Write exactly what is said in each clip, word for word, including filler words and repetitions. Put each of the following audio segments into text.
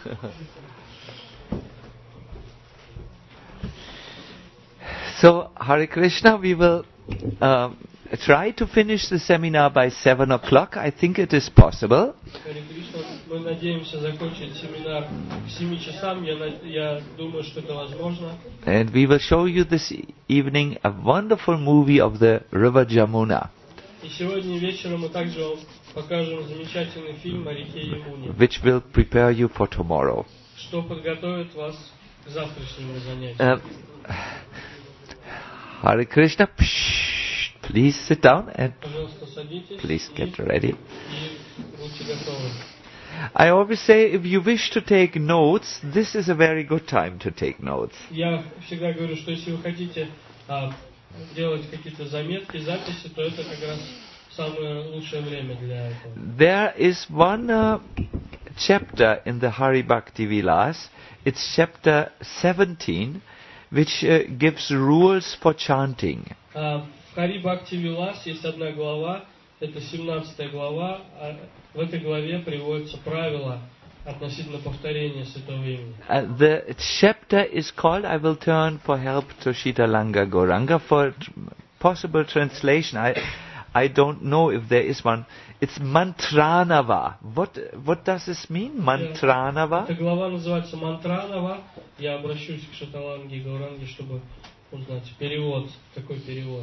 So, Hare Krishna, we will um, try to finish the seminar by seven o'clock. I think it is possible. Hare Krishna, мы надеемся закончить семинар к семи часам. Я, я думаю, что это возможно. And we will show you this evening a wonderful movie of the River Jamuna. И сегодня вечером мы также вам покажем замечательный фильм о реке Ямуне. Which will prepare you for tomorrow. Что подготовит вас к завтрашнему занятию. Uh, Hare Krishna, Psh, please sit down and please get ready. I always say, if you wish to take notes, this is a very good time to take notes. Я всегда говорю, что если вы хотите а, делать какие-то заметки, записи, то это как раз самое лучшее время для этого. There is one uh, chapter in the Hari Bhakti Vilas. It's chapter seventeen. Which uh, gives rules for chanting. Uh, в Хари Бхакти Вилас есть одна глава, это семнадцатая глава, а в этой главе приводятся правила относительно повторения святого имени. Uh, the chapter is called, I will turn for help to Shitalanga Gauranga for t- possible translation. I I don't know if there is one. It's Mantranava. What what does this mean? Mantranava? Эта глава называется Мантранава. Я обращусь к Шиталанге и Гауранге, чтобы узнать перевод. Какой перевод?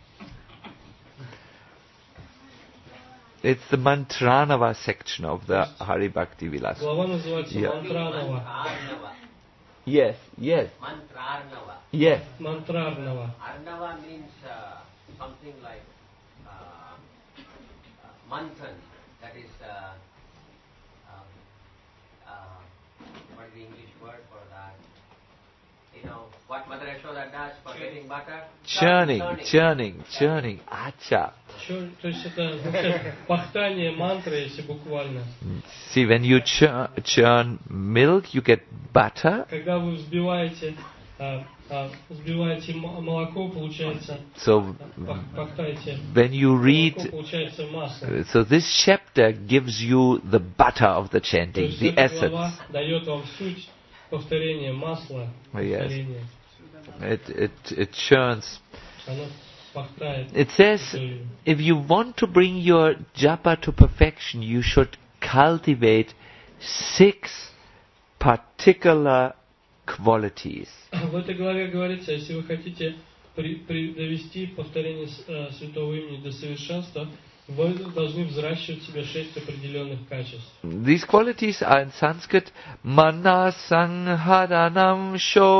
It's the Mantranava section of the Hari Bhakti Vilas. Глава называется yeah. Мантранава. Yes, yes. Mantrarnava. Yes. Mantrarnava. Arnava means uh, something like uh, uh, manthan. That is, uh, um, uh, what is the English word for that? You know, what Mother Yashoda does for getting butter? Churning, churning, churning. Acha. То есть это пахтание мантры, если буквально. See, when you churn, churn milk, you get butter. Когда вы взбиваете, взбиваете молоко, получается. So, пахтаете. When you read, молоко, получается масло. So this chapter gives you the butter of the chanting, the essence. Дает вам суть повторения масла. Yes. It it it churns. Оно It says, if you want to bring your japa to perfection, you should cultivate six particular qualities. В этой главе говорится, если вы хотите при, при, довести повторение э, святого имени до совершенства, вы должны взращивать в себе шесть определенных качеств. These qualities are in Sanskrit manasangharanam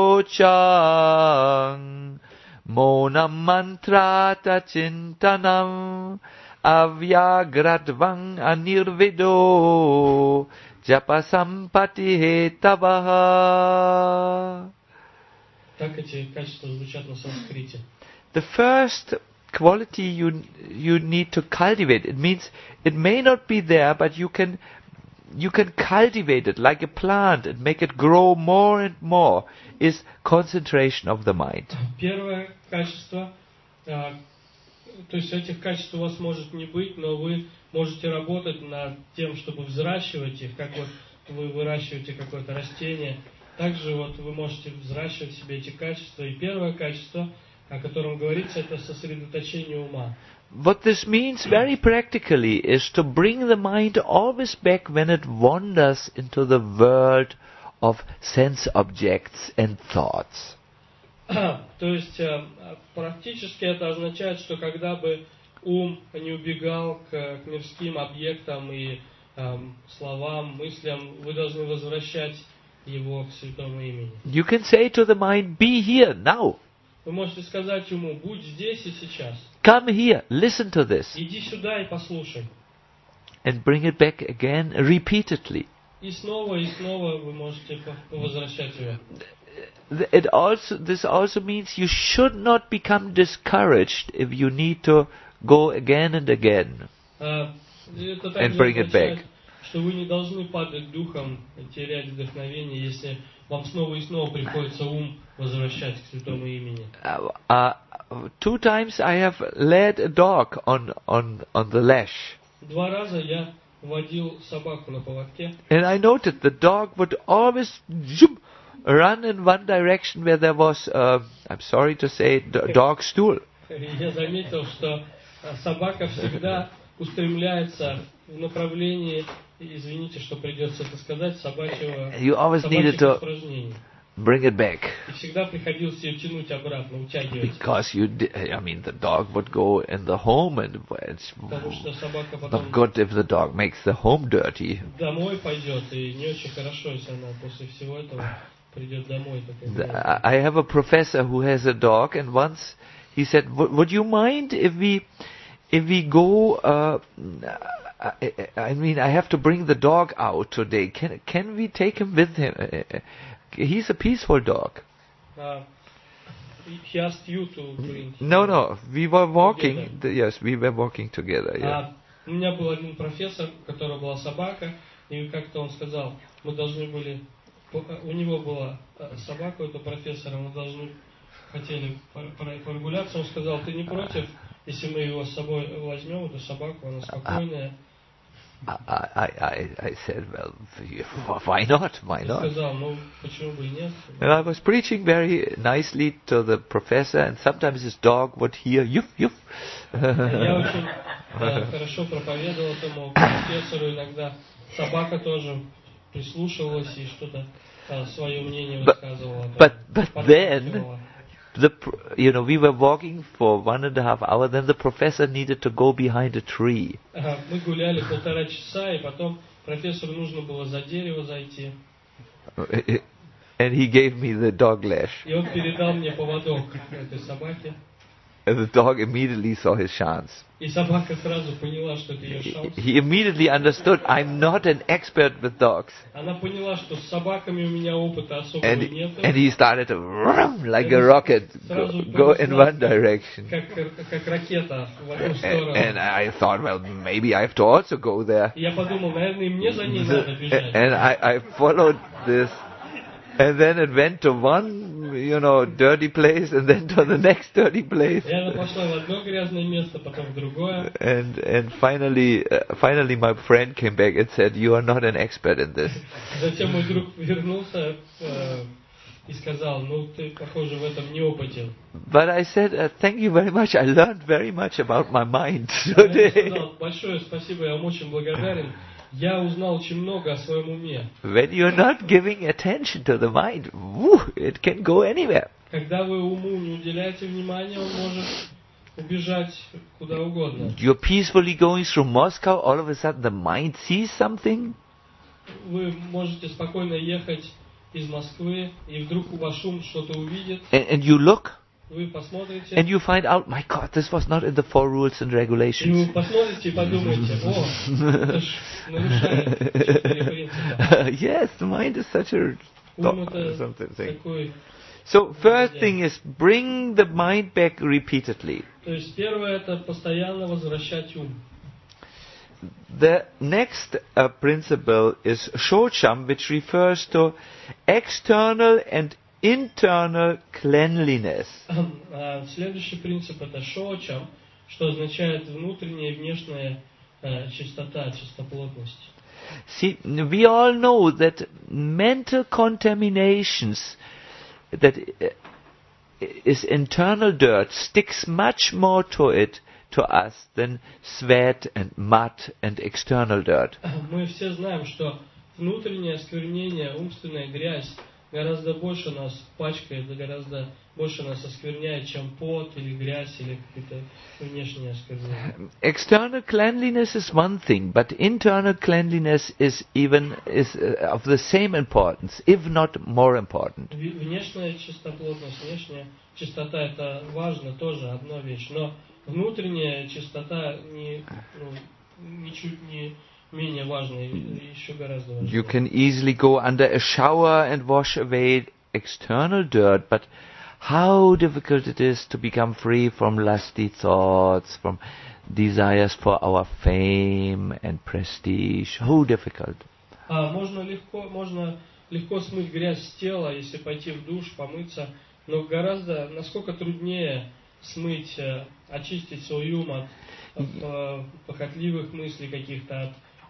shochang Monam mantrata chintanam avyagradvang anirvido japasampati hetavaha. Так эти качества звучат на санскрите. The first quality you you need to cultivate, it means it may not be there, but you can you can cultivate it like a plant and make it grow more and more, is concentration of the mind. Первое качество, то есть этих качеств у вас может не быть, но вы можете работать над тем, чтобы взращивать их, как вот вы выращиваете какое-то растение. Также вот вы можете взращивать в себе эти качества. И первое качество, о котором говорится, это сосредоточение ума. What this means very practically is to bring the mind always back when it wanders into the world of sense objects and thoughts. То есть практически это означает, что когда бы ум не убегал к, к мирским объектам и эм, словам, мыслям, вы должны возвращать его к святому имени. You can say to the mind, be here now. Вы можете сказать ему, будь здесь и сейчас. Come here, listen to this. Иди сюда и послушай. And bring it back again repeatedly. И снова и снова вы можете возвращать его. It also, this also means you should not become discouraged if you need to go again and again. And bring it back. Что вы не должны падать духом, терять вдохновение, если вам снова и снова приходится ум возвращать к святому имени. Uh, uh, two times I have led a dog on on on the lash. Два раза я водил собаку на поводке. And I noted the dog would always zoom, run in one direction where there was, uh, I'm sorry to say, d- dog stool. Я заметил, что собака всегда устремляется в направлении, извините, что придется это сказать, собачьего, You always needed собачьих to упражнений. bring it back. И всегда приходилось ее тянуть обратно, утягивать. Because you, di- I mean, the dog would go in the home, and it's Потому что собака потом not good if the dog makes the home dirty. домой пойдет, и не очень хорошо, если она после всего этого придет домой. The- Такая. I have a professor who has a dog, and once he said, "Would would you mind if we, if we go? Uh, I, I mean, I have to bring the dog out today. Can can we take him with him? Uh, He's a peaceful dog." Uh, he asked you to bring. No, no, we were walking. Together. th- Yes, we were walking together. Yeah. А у меня был один профессор, у которого была собака, и как-то он сказал, мы должны были, у него была собака, у этого профессора, мы должны хотели прогуляться, он сказал, ты не против, если мы его с собой возьмем, эту собаку, она спокойная. I, I, I, I said, well, why not? Why Я not? сказал, ну почему бы и нет? And I was preaching very nicely to the professor, and sometimes his dog would hear, "Yuff, yuff." Я очень э, хорошо проповедовал этому профессору, иногда собака тоже прислушивалась и что-то э, свое мнение But- высказывала. but- but подталкивала. The, pr- you know, we were walking for one and a half hour. Then the professor needed to go behind a tree, Ага, мы гуляли полтора часа, и потом профессору нужно было за дерево зайти. and he gave me the dog lash. И он передал мне поводок этой собаки. And the dog immediately saw his chance. И собака сразу поняла, что это ее He, шанс. he immediately understood I'm not an expert with dogs, Она поняла, что с собаками у меня опыта особого and нет. and he started to run like a rocket, go, go in one direction. Как, как ракета в одну And, сторону. and I thought, well, maybe I have to also go there. И я подумал, наверное, и мне за ней надо бежать. And I, I followed this, and then it went to one, you know, dirty place, and then to the next dirty place, И она пошла в одно грязное место, потом в другое. and and finally, uh, finally, my friend came back and said, "You are not an expert in this." Затем мой друг вернулся э, и сказал, ну ты, похоже, в этом неопытен. But I said, uh, "Thank you very much. I learned very much about my mind Я today." сказал, большое спасибо, я вам очень благодарен. Я узнал очень много о своем уме. When you're not giving attention to the mind, woo, it can go anywhere. Когда вы уму не уделяете внимания, он может убежать куда угодно. You're peacefully going through Moscow, all of a sudden the mind sees something, Вы можете спокойно ехать из Москвы, и вдруг ваш ум что-то увидит, and, and you look, вы посмотрите, and you find out, my God, this was not in the four rules and и вы regulations. посмотрите и подумаете, о, это ж нарушает четыре принципа. Yes, the mind is such a Ум это something thing. такой. So first thing is bring the mind back repeatedly. То есть первое это постоянно возвращать ум. The next uh, principle is shocham, which refers to external and internal cleanliness. А следующий принцип это шочам, что означает внутренняя и внешняя э, чистота, чистоплотность. See, we all know that mental contaminations, that uh, is internal dirt, sticks much more to it, to us, than sweat and mud and external dirt. Мы все знаем, что внутреннее осквернение, умственная грязь гораздо больше нас пачкает, гораздо больше нас оскверняет, чем пот или грязь или какие-то внешние осквернения. External cleanliness is one thing, but internal cleanliness is even is uh, of the same importance, if not more important. В- Внешняя чистоплотность, внешняя чистота это важно, тоже одна вещь, но внутренняя чистота не, ну, ничуть не менее важная, еще гораздо важнее. You can easily go under a shower and wash away external dirt, but how difficult it is to become free from lusty thoughts, from desires for our fame and prestige. How difficult. А можно легко, можно легко смыть грязь с тела, если пойти в душ, помыться, но гораздо, насколько труднее смыть, э, очистить свой ум от, от, э, похотливых мыслей каких-то, от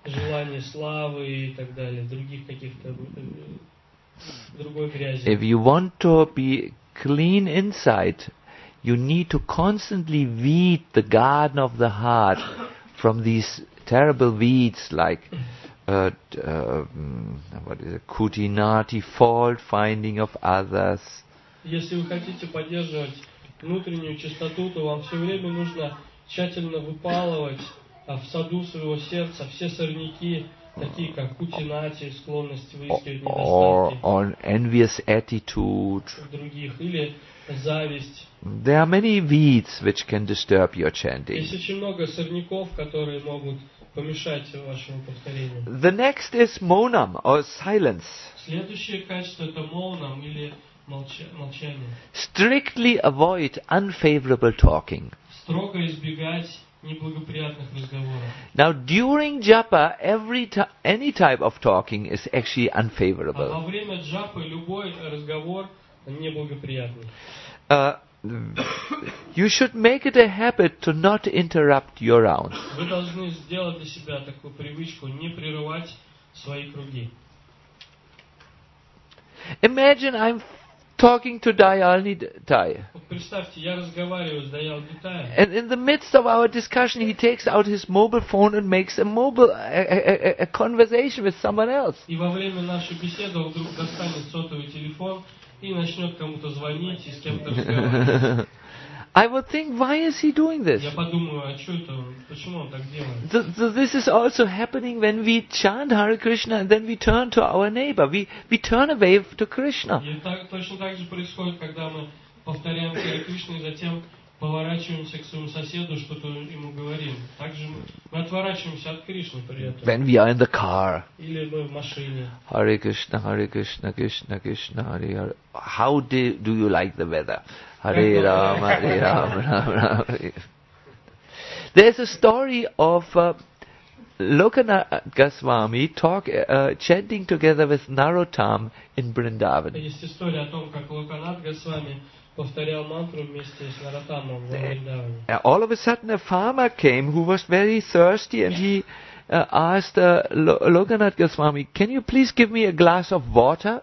желание славы и так далее, других каких-то э, другой грязи. If you want to be clean inside, you need to constantly weed the garden of the heart from these terrible weeds like uh, uh, what is it, kutinati, fault finding of others. Если вы хотите поддерживать внутреннюю чистоту, то вам все время нужно тщательно выпалывать а, в саду своего сердца все сорняки, такие как кутинати, склонность выискивать or, недостатки or envious attitude. других, или зависть. There are many weeds which can disturb your chanting. Есть очень много сорняков, которые могут помешать вашему повторению. The next is monam, or silence. Следующее качество это моунам или молча- молчание. Strictly avoid unfavorable talking. Строго избегать неблагоприятных разговоров. Now, during japa, every ti- any type of talking is actually А во unfavorable. время джапы любой разговор неблагоприятный. Uh, you should make it a habit to not interrupt your rounds. Вы должны сделать для себя такую привычку не прерывать свои круги. Imagine I'm talking to Dayal Nitai, Вот представьте, я разговариваю с Даял Нитаем, and in the midst of our discussion, he takes out his mobile phone and makes a mobile a, a, a, a conversation with someone else. и во время нашей беседы он вдруг достанет сотовый телефон и начнет кому-то звонить и с кем-то разговаривать. I would think, why is he doing this? Я подумаю, а что это он, почему он так делает? So, so this is also happening when we chant Hare Krishna and then we turn to our neighbor. We we turn away to Krishna. И так, точно так же происходит, когда мы повторяем Харе Кришну и затем поворачиваемся к своему соседу, что-то ему говорим. Также мы, мы отворачиваемся от Кришны при этом. When we are in the car, Или мы в машине. Hare Krishna, Hare Krishna, Krishna Krishna, Hare Hare. How do, do you like the weather? Hare Rama, Hare Rama, Rama Rama. Hare. There's a story of uh, Lokanath Goswami talk, uh, chanting together with Narottam in Vrindavan. Есть история о том, как Локанат Госвами повторял мантру вместе с Наратамом в Вриндаване. Uh, all of a sudden a farmer came who was very thirsty and he uh, asked uh, Lo- Lokanath Goswami, can you please give me a glass of water?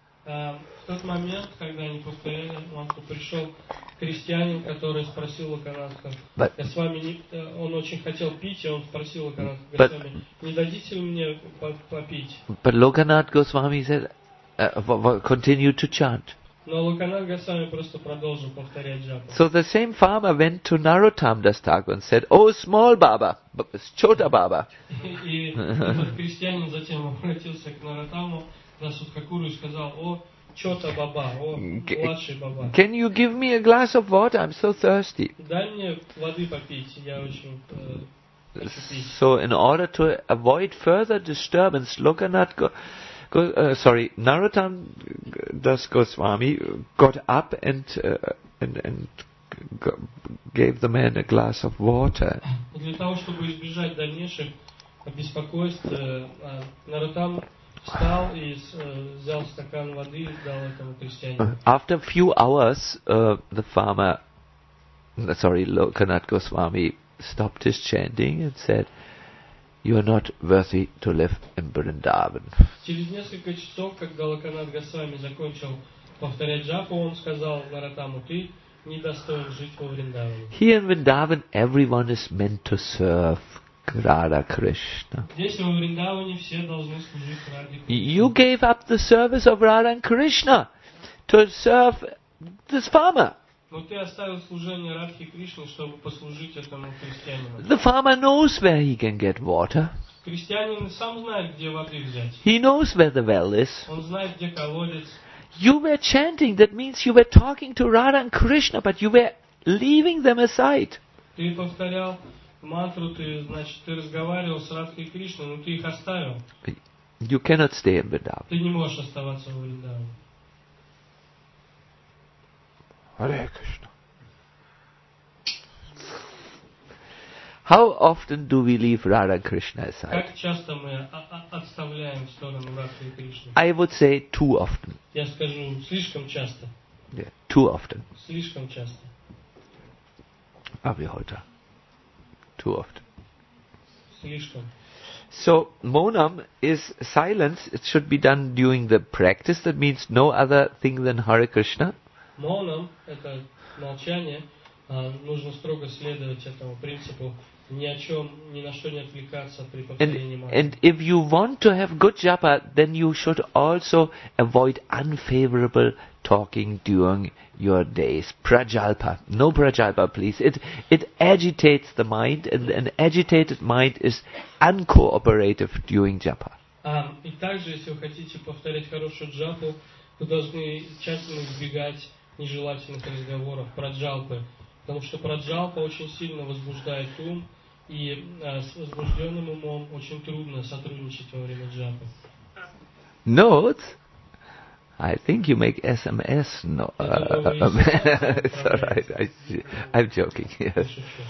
А, в тот момент, когда они повторяли мантру, пришел крестьянин, который спросил Локаната But- Госвами, не- э, он очень хотел пить, и он спросил Локаната But- Госвами, не дадите ли мне по- попить? But Lokanath Goswami said, uh, w- w- continue to chant. Но Локанат Госвами просто продолжил повторять джапу. So the same farmer went to Narottam Das Thakur and said, oh small Baba, b- Chota Baba, И этот крестьянин затем обратился к Наратаму Дасудхакуру и сказал: «О, чё-то баба, о, младший баба, can you give me a glass of water? I'm so thirsty. дай мне воды попить, я очень э, хочу пить». So in order to avoid further disturbance, Lokanath Go- Go- uh, sorry, Narottam Das Goswami got up and uh, and, and g- gave the man a glass of water. Для того, чтобы избежать дальнейших беспокойств, э, э, Наратам встал и с- э, взял стакан воды и дал этому крестьянину. After a few hours, uh, the farmer, uh, sorry, Lokanath Goswami stopped his chanting and said, you are not worthy to live in Vrindavan. Через несколько часов, когда Локанат Госвами закончил повторять джапу, он сказал Наратаму: «Ты недостоин жить во Вриндаване». Here in Vrindavan, everyone is meant to serve Radha Krishna. Здесь во Вриндаване все должны служить Раде Кришне. You gave up the service of Radha and Krishna to serve this farmer. Но ты оставил служение Радхи Кришне, чтобы послужить этому крестьянину. The farmer knows where he can get water. Крестьянин сам знает, где воды взять. He knows where the well is. Он знает, где колодец. You were chanting, that means you were talking to Radha and Krishna, but you were leaving them aside. Ты повторял мантру, ты, значит, ты разговаривал с Радхой Кришной, но ты их оставил. You cannot stay in Vrindavan. Ты не можешь оставаться во Вриндаване. Hare Krishna. How often do we leave Radha and Krishna aside? Как часто мы о- о- отставляем в сторону Радхи Кришны? I would say too often. Я скажу, слишком часто. Yeah, too often. Слишком часто. Abhiholta. Too often. Слишком. So, monam is silence. It should be done during the practice. That means no other thing than Hare Krishna. Моном — это молчание. А, нужно строго следовать этому принципу. Ни о чем, ни на что не отвлекаться при повторении And, мантры. and if you want to have good japa, then you should also avoid unfavorable talking during your days. Prajalpa. No prajalpa, please. It it agitates the mind, and an agitated mind is uncooperative during japa. А, и также, если вы хотите повторять хорошую джапу, вы должны тщательно избегать нежелательных разговоров, праджалпы. Потому что праджалпа очень сильно возбуждает ум, и а, с возбужденным умом очень трудно сотрудничать во время джапы. Note, I think you make S M S. No, uh, it's all right. I, I'm joking. Yes.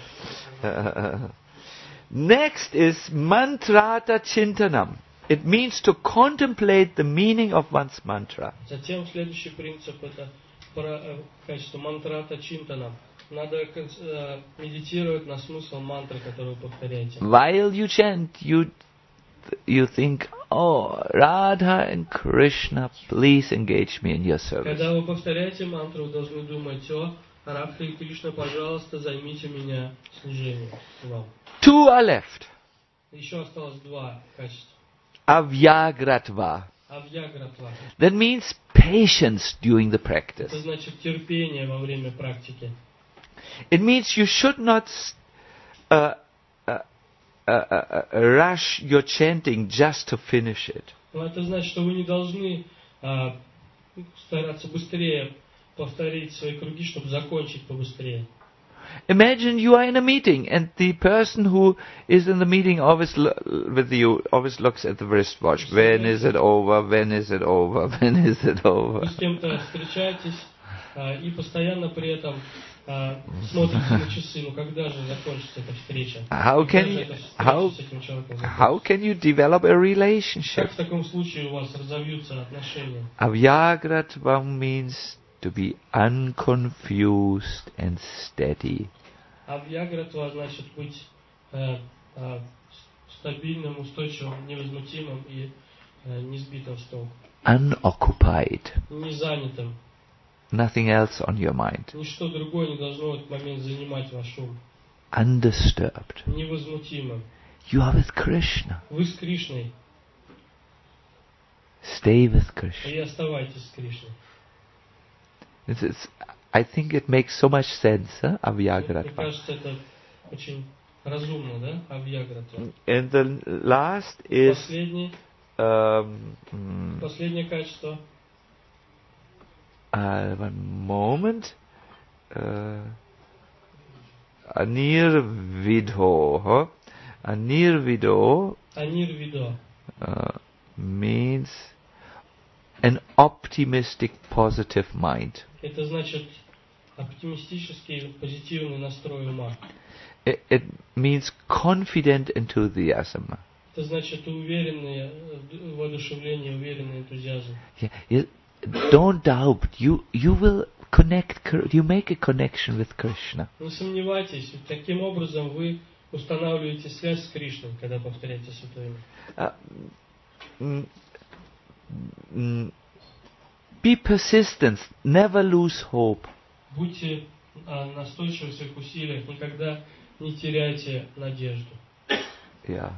Uh, next is mantrata chintanam. It means to contemplate the meaning of one's mantra. Затем следующий принцип — это про, э, качество мантрата чинтанам. Надо э, медитировать на смысл мантры, которую вы повторяете. While you chant, you you think, oh, Radha and Krishna, please engage me in your service. Когда вы повторяете мантру, вы должны думать: о, Радха и Кришна, пожалуйста, займите меня служением вам. Two are left. Еще осталось два качества. Avyagratva. Авьягратва. That means patience during the practice. Это значит терпение во время практики. It means you should not uh, uh, uh, uh, rush your chanting just to finish it. Но это значит, что вы не должны а, стараться быстрее повторить свои круги, чтобы закончить побыстрее. Imagine you are in a meeting and the person who is in the meeting always lo- with you always looks at the wristwatch. When is it over? When is it over? When is it over? Вы с кем-то встречаетесь а, и постоянно при этом а, смотрите на часы. Ну когда же закончится эта встреча? How can Когда же you, эта встреча how, с этим человеком how закончится? can you develop a relationship? Как в таком случае у вас разовьются отношения? Avyagratva means to be unconfused and steady. Авьягратва значит быть э, э, стабильным, устойчивым, невозмутимым и э, не сбитым с толку. Unoccupied. Не занятым. Nothing else on your mind. Ничто другое не должно в этот момент занимать ваш ум. Undisturbed. Невозмутимым. You are with Krishna. Вы с Кришной, Stay with Krishna. и оставайтесь с Кришной. It's, it's, I think it makes so much sense, huh? Мне Avyagratva. кажется, это очень разумно, да? Авьягратва. And the last is Последний, um, mm, последнее качество. uh, one moment. Uh, Anirvidho. Huh? Anirvidho Анирвидо. uh, means an optimistic, positive mind. Это значит оптимистический, позитивный настрой ума. It, it means confident enthusiasm. Это значит уверенное э, воодушевление, уверенный энтузиазм. Yeah, you, don't doubt. You you will connect. Kr- You make a connection with Krishna. Не сомневайтесь, ведь таким образом вы устанавливаете связь с Кришной, когда повторяете Святое Имя. Uh, mm, mm, be persistent. Never lose hope. Будьте а, настойчивы в своих усилиях, никогда не теряйте надежду. Yeah.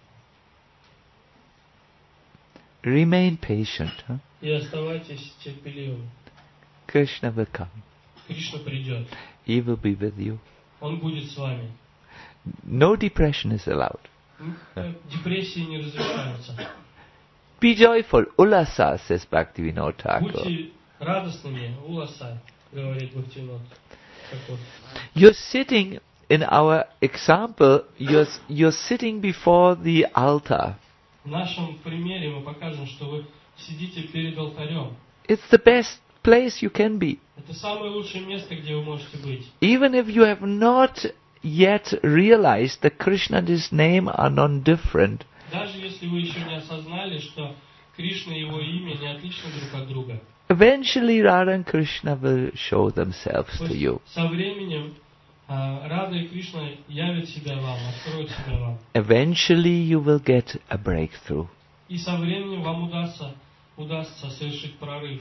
Remain patient. Huh? И оставайтесь терпеливыми. Krishna will come. Кришна придет. He will be with you. Он будет с вами. No depression is allowed. М? Э, Депрессии не разрешаются. Be joyful. Ulasa, says Bhaktivinoda Thakur. Будьте радостными, уласа, говорит Бхактивинод Тхакур. You're sitting, in our example, you're, you're sitting before the altar. В нашем примере мы покажем, что вы сидите перед алтарем. It's the best place you can be. Это самое лучшее место, где вы можете быть. Even if you have not yet realized that Krishna and his name are non-different, Даже если вы еще не осознали, что Кришна и его имя не отличны друг от друга. eventually Radha and Krishna will show themselves То to есть you. со временем А, Рада и Кришна явят себя вам, откроют себя вам. Eventually you will get a breakthrough. И со временем вам удастся, удастся совершить прорыв.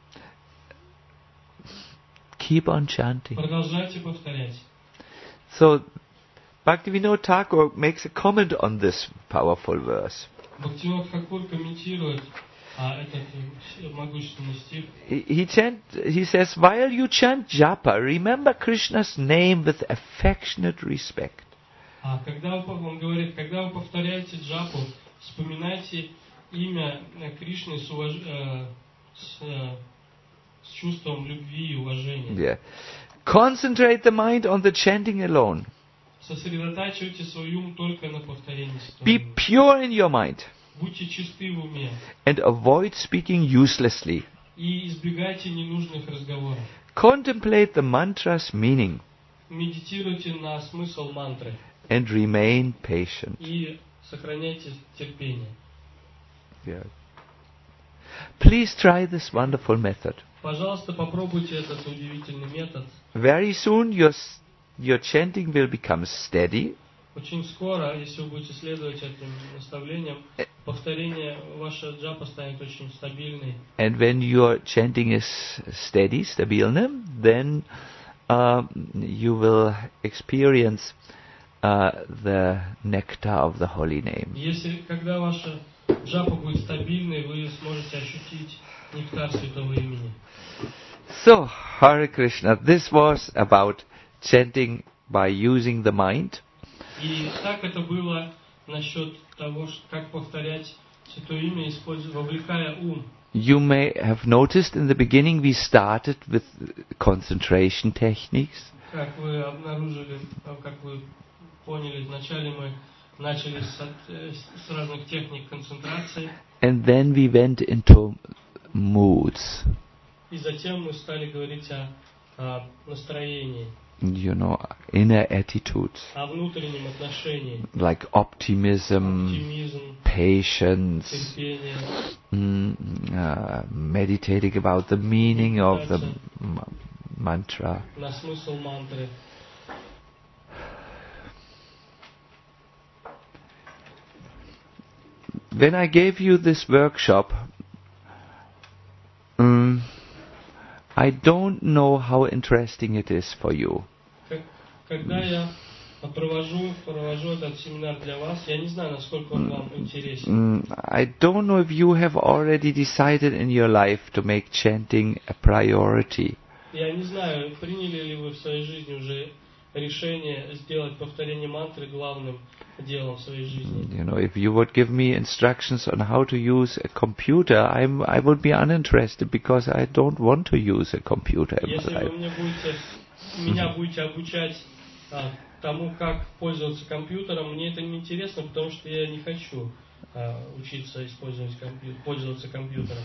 Keep on chanting. Продолжайте повторять. So, Bhaktivinoda Thakur makes a comment on this powerful verse. Бхактивинод Тхакур комментирует а, этот э, могущественный стих. He, he, chant, he says, while you chant japa, remember Krishna's name with affectionate respect. А когда вы, он говорит, когда вы повторяете джапу, вспоминайте имя Кришны с, уваж... э, с, э, с чувством любви и уважения. Yeah. Concentrate the mind on the chanting alone. Сосредотачивайте свой ум только на повторении Be святого. pure in your mind Будьте чисты в уме and avoid speaking uselessly. и избегайте ненужных разговоров. Contemplate the mantra's meaning Медитируйте на смысл мантры and remain patient. и сохраняйте терпение. Yeah. Please try this wonderful method. Пожалуйста, попробуйте этот удивительный метод. Very soon your, s- your chanting will become steady Очень скоро, если вы будете следовать этим наставлениям, повторение ваша джапа станет очень стабильной. and when your chanting is steady, stabilne, then uh, you will experience uh, the nectar of the holy name. Если, когда ваша джапа будет стабильной, вы сможете ощутить нектар святого имени. So, Hare Krishna, this was about chanting by using the mind. И так это было насчет того, ш- как повторять святое имя, используя, вовлекая ум. You may have noticed in the beginning we started with concentration techniques. Как вы обнаружили, а, как вы поняли, вначале мы начали с, от- э, с разных техник концентрации, And then we went into moods, и затем мы стали говорить о, о настроении, you know, inner attitudes, о внутреннем отношении, like optimism, оптимизм, patience, терпение, mm, uh, meditating about the meaning of the m- mantra. на смысл мантры. When I gave you this workshop, mm, I don't know how interesting it is for you. Как- Когда я провожу, провожу этот семинар для вас, я не знаю, насколько он вам интересен. Mm, I don't know if you have already decided in your life to make chanting a priority. Я не знаю, приняли ли вы в своей жизни уже решение сделать повторение мантры главным делом в своей жизни. You know, if you would give me instructions on how to use a computer, I'm, I would be uninterested because I don't want to use a computer in my Если вы life. мне будете, меня будете обучать а, тому, как пользоваться компьютером, мне это не интересно, потому что я не хочу а, учиться использовать компью- пользоваться компьютером.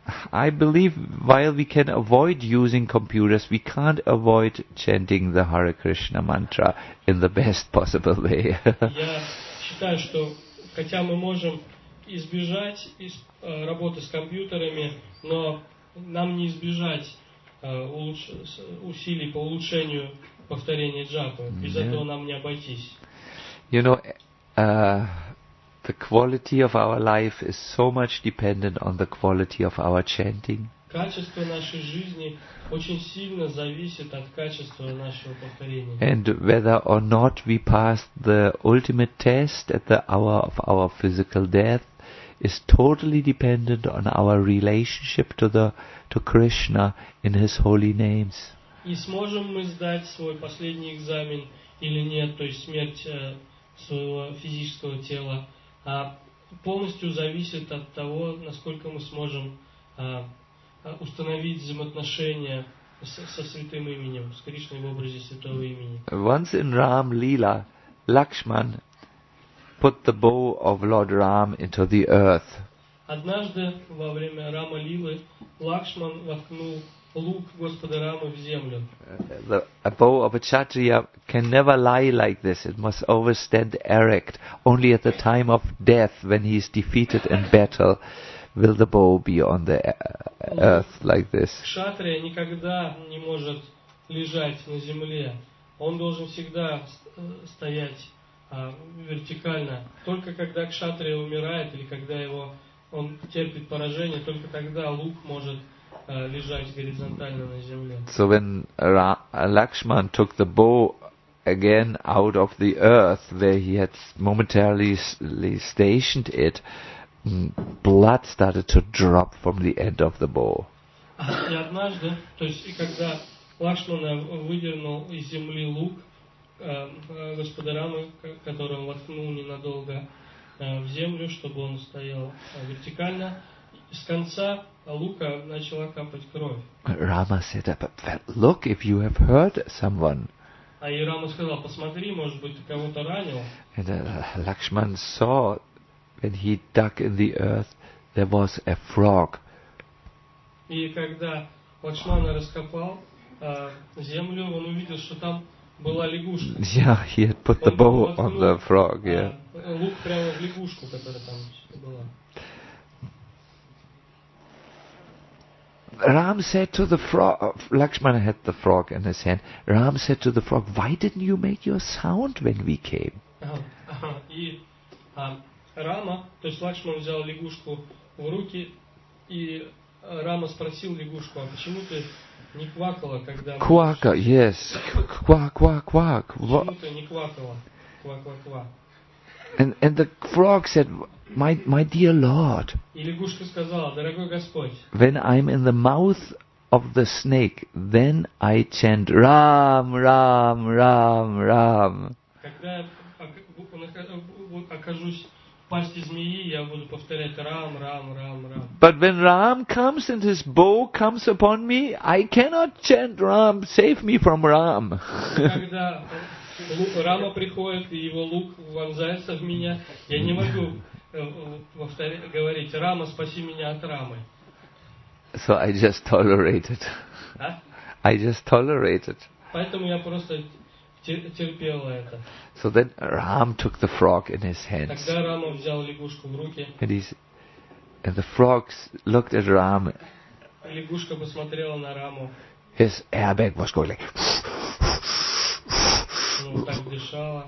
I believe while we can avoid using computers, we can't avoid chanting the Hare Krishna mantra in the best possible way. Я считаю, что хотя мы можем избежать из- э, работы с компьютерами, но нам не избежать э, улучш- с- усилий по улучшению повторения джапы. Без Да. этого нам не обойтись. You know, uh, the quality of our life is so much dependent on the quality of our chanting. Качество нашей жизни очень сильно зависит от качества нашего повторения. And whether or not we pass the ultimate test at the hour of our physical death is totally dependent on our relationship to the to Krishna in His holy names. И сможем мы сдать свой последний экзамен или нет, то есть смерть э, своего физического тела, а полностью зависит от того, насколько мы сможем а, а, установить взаимоотношения с- со святым именем, с Кришной в образе святого имени. Once in Ram Leela, Lakshman put the bow of Lord Ram into the earth. Однажды во время Рама Лилы Лакшман воткнул лук Господа Рамы в землю. The, a bow of a Kshatriya can never lie like this. It must always stand erect. Only at the time of death, when he is defeated in battle, will the bow be on the uh, earth like this. Кшатрия никогда не может лежать на земле. он должен всегда стоять а, вертикально. Только когда кшатрия умирает или когда его, он терпит поражение, только тогда лук может а, лежать горизонтально на земле. So when Ra- Lakshman took the bow again out of the earth where he had momentarily stationed it, blood started to drop from the end of the bow. И однажды, то есть и когда Лакшмана выдернул из земли лук э, господа Рамы, который он воткнул ненадолго э, в землю, чтобы он стоял э, вертикально, с конца лука начала капать кровь. Rama said, but look, if you have hurt someone. А и Рама сказал, посмотри, может быть, ты кого-то ранил. And uh, Lakshman saw, when he dug in the earth, there was a frog. И когда Лакшмана раскопал э, землю, он увидел, что там была лягушка. Yeah, he had put the bow on the frog, yeah. Э, лук прямо в лягушку, которая там была. Ram said to the frog, Lakshmana had the frog in his hand. Ram said to the frog, why didn't you make your sound when we came? И а, Рама, то есть Лакшман взял лягушку в руки, и Рама спросил лягушку, а почему ты не квакала, когда... Quaka, yes. Quack, quack, quack. Почему ты не квакала? Ква-ква-ква. And, and the frog said, my, my dear Lord, и лягушка сказала, дорогой Господь, when I'm in the mouth of the snake, then I chant Ram, Ram, Ram, Ram. Когда я окажусь в пасти змеи, я буду повторять Рам, Рам, Рам, Рам. But when Ram comes and his bow comes upon me, I cannot chant Ram, save me from Ram. Когда Рама приходит, и его лук вонзается в меня, я не могу повторять, говорить Рама, спаси меня от Рамы. So I just tolerated. А? I just tolerated. Поэтому я просто терпел это. So then Ram took the frog in his hands. Тогда Рама взял лягушку в руки. And, he's, and the frogs looked at Ram. Лягушка посмотрела на Раму. His airbag was going like... Ну, так дышала.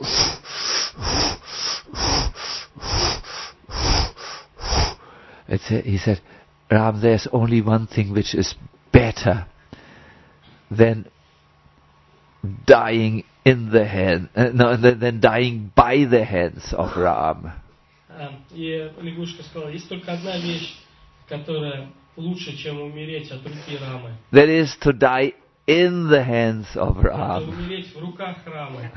It's a, he said, Ram, there's only one thing which is better than dying in the hand, uh, no, than, than dying by the hands of Ram. И лягушка сказала, есть только одна вещь, которая лучше, чем умереть от руки Рамы. That is to die in the hands of Ram. Это умереть в руках Рамы.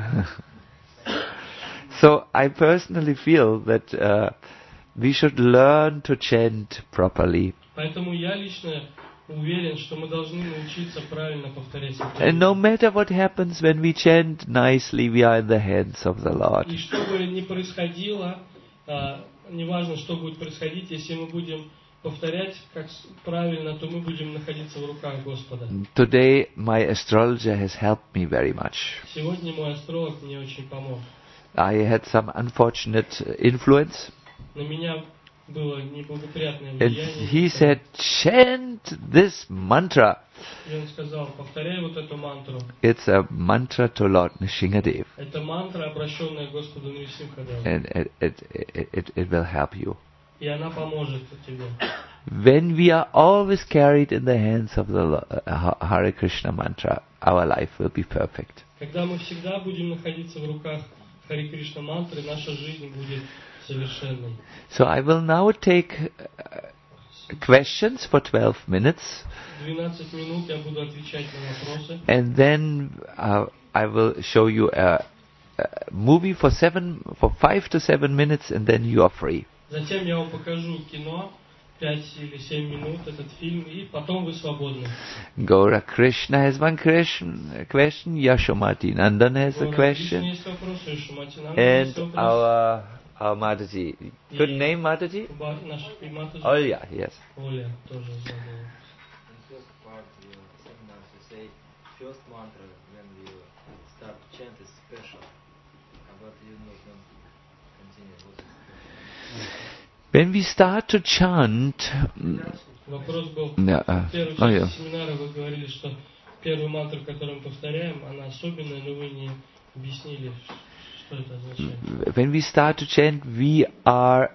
So I personally feel that uh, we should learn to chant properly. Поэтому я лично уверен, что мы должны научиться правильно повторять. And no matter what happens when we chant nicely, we are in the hands of the Lord. И что бы ни происходило, неважно, что будет происходить, если мы будем повторять как правильно, то мы будем находиться в руках Господа. Today my astrologer has helped me very much. Сегодня мой астролог мне очень помог. I had some unfortunate influence. На меня было неблагоприятное And влияние. he said, chant this mantra. И он сказал, повторяй вот эту мантру. It's a mantra to Lord Nrsingadev. Это мантра, обращенная к Господу Нрисимхадеву. And it, it, it, it, it will help you. И она поможет тебе. When we are always carried in the hands of the uh, Hare Krishna mantra, our life will be perfect. Когда мы всегда будем находиться в руках Харе Кришна мантры, наша жизнь будет совершенной. So I will now take uh, questions for twelve minutes. двенадцать минут я буду отвечать на вопросы. And then uh, I will show you a, a movie for seven, for five to seven minutes, and then you are free. Затем я вам покажу кино, пять или семь минут, этот фильм, и потом вы свободны. Gaura Krishna has one question, question. Yashomati Nandan has a question. Есть вопрос, Яшомати Нандан And есть вопрос. our, our Mataji. Good name, Mataji? Ба- Наш Матаджи. Olya, yes. Оля тоже забыла. In first part, you sometimes you say first mantra when you start chant is special, but you not continue. What is special? When we start to chant, Вопрос был, yeah, uh, в первой oh yeah. части семинара вы говорили, что первую мантру, которую мы повторяем, она особенная, но вы не объяснили, что это означает. When we start to chant, we are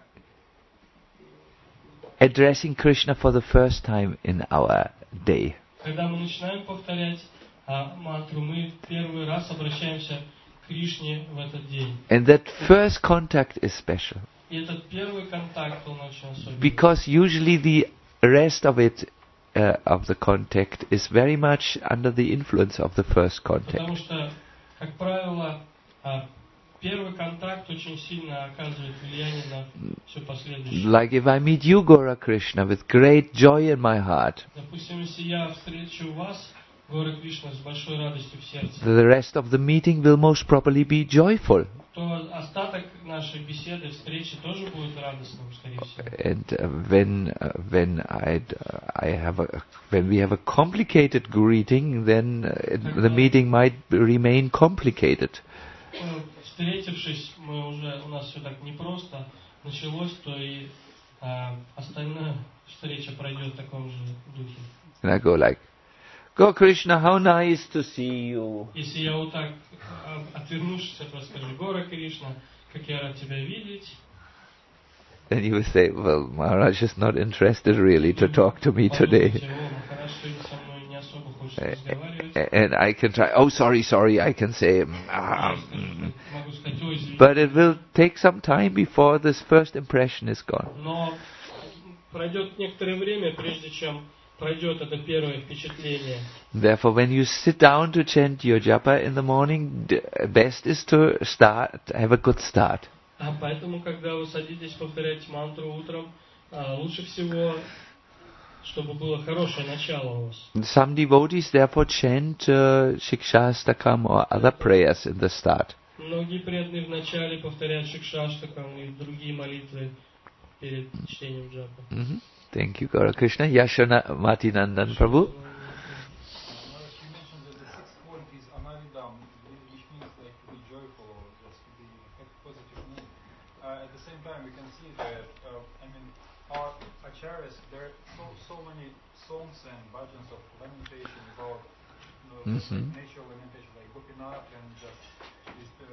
addressing Krishna for the first time in our day. Когда мы начинаем повторять а, мантру, мы первый раз обращаемся к Кришне в этот день. And that first contact is special. И этот первый контакт, он очень особенный. Because usually the rest of it, uh, of the contact, is very much under the influence of the first contact. Потому что, как правило, а, первый контакт очень сильно оказывает влияние на все последующее. Like if I meet you, Gora Krishna, with great joy in my heart, Допустим, если я встречу вас, Гора Кришна, с большой радостью в сердце, the rest of the meeting will most probably be joyful. то остаток нашей беседы, встречи тоже будет радостным, скорее всего. And uh, when uh, when I uh, I have a when we have a complicated greeting, then uh, it, the meeting might remain complicated. Ну, встретившись, мы уже, у нас все так непросто началось, то и а, остальная встреча пройдет в таком же духе. And I go like, "Go Krishna, how nice to see you." Если я вот так, а, отвернувшись от вас, скажу: Гора Кришна, как я рад тебя видеть. Then you will say, "Well, Maharaj is not interested really to talk to me today." Подумайте: о, Махарадж сегодня со мной не особо хочет разговаривать. And I can try, oh, sorry, sorry, I can say, Я "Ah, скажу, mm." могу сказать: ой, извините. But it will take some time before this first impression is gone. Но пройдет некоторое время, прежде чем пройдет это первое впечатление. Therefore, when you sit down to chant your japa in the morning, the best is to start, have a good start. А поэтому, когда вы садитесь повторять мантру утром, а, лучше всего, чтобы было хорошее начало у вас. Some devotees therefore chant uh, Shikshastakam or other prayers in the start. Многие преданные вначале повторяют Шикшаштакам и другие молитвы перед чтением джапа. Mm-hmm. Thank you, Gaura Krishna. Yashona Matinandan Prabhu. Maharaj, you mentioned that the six qualities are Anavidam, which means like to be joyful or just to be have positive mood. Uh, at the same time, we can see that uh, I mean, our acharyas, there are so so many songs and bhajans of lamentation about you know, Mhm. like nature lamentation, like Gopinath and just this, uh,